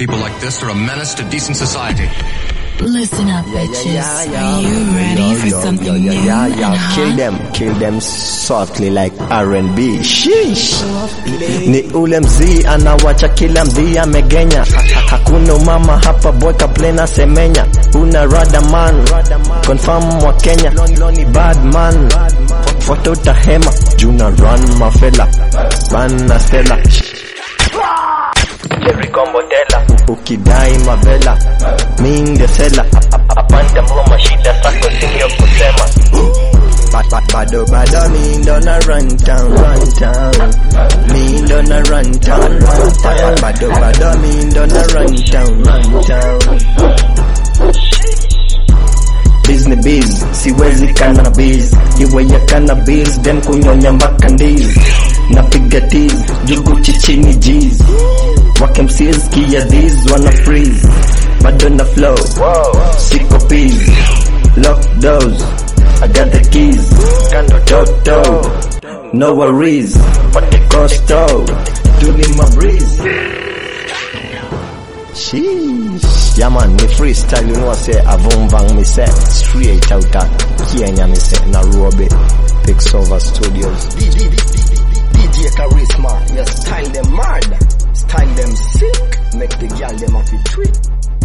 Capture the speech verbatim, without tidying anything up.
People like this are a menace to decent society. Listen up, Yeah, bitches. yeah, yeah, Are you yeah. ready Yo, for yo, something yo, yo, new yeah, and yeah. hot? Kill them, kill them softly like R and B. Sheesh. Ni ule mzii anawacha kila mdhii amegenya. Hakuna mama hapa boy kaplena semenya. Una rada man, confirm wa Kenya. Lonely bad man, photo tahema. Juna run mafela, bana stella. Jerry Combotella, ukidai mavela minge sela, apanda mboma shida sako sinyo kusema. Bado bado mi ndo na run town, run town. Mi ndo na run town, run town. Bado bado mi ndo na run town, run town. Business biz, siwezi cannabis. Iwe ya cannabis, then kunyonya mpaka ndizi. Napiga tease, jugu chichini G's. Wake mcs kia these wanna freeze. Bado na flow, siko peas. Lock doors, I got the keys. Toto, no worries. Costo, doing my breeze. Sheesh, yeah man, me freestyle, you know say avumvang me say straight out of Kenya me say Nairobi, Pixover Studios. D J Charisma, you style them mad, style them sick, make the girl them off it tweet.